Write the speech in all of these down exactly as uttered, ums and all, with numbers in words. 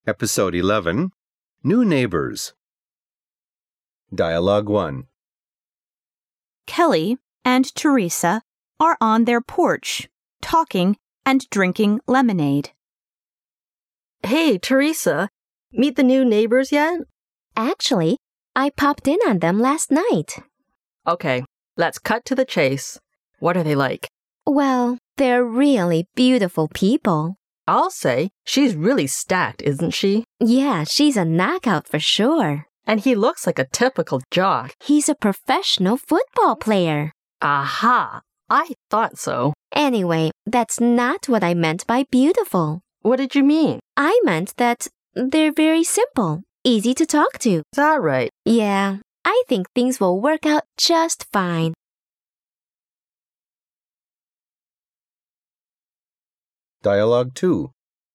Episode eleven, New Neighbors. Dialogue one. Kelly and Teresa are on their porch, talking and drinking lemonade. Hey, Teresa, meet the new neighbors yet? Actually, I popped in on them last night. Okay, let's cut to the chase. What are they like? Well, they're really beautiful people. I'll say she's really stacked, isn't she? Yeah, she's a knockout for sure. And he looks like a typical jock. He's a professional football player. Aha! I thought so. Anyway, that's not what I meant by beautiful. What did you mean? I meant that they're very simple, easy to talk to. Is that right? Yeah, I think things will work out just fine. Dialogue two.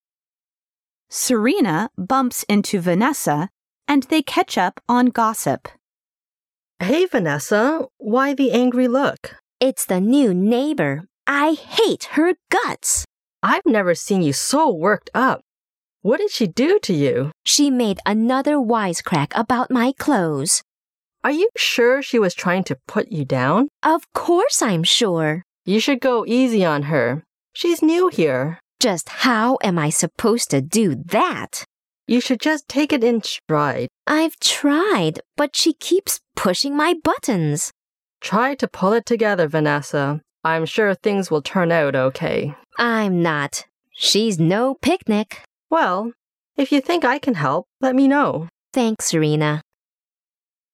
Serena bumps into Vanessa and they catch up on gossip. Hey, Vanessa, why the angry look? It's the new neighbor. I hate her guts. I've never seen you so worked up. What did she do to you? She made another wisecrack about my clothes. Are you sure she was trying to put you down? Of course I'm sure. You should go easy on her. She's new here. Just how am I supposed to do that? You should just take it in stride. I've tried, but she keeps pushing my buttons. Try to pull it together, Vanessa. I'm sure things will turn out okay. I'm not. She's no picnic. Well, if you think I can help, let me know. Thanks, Serena.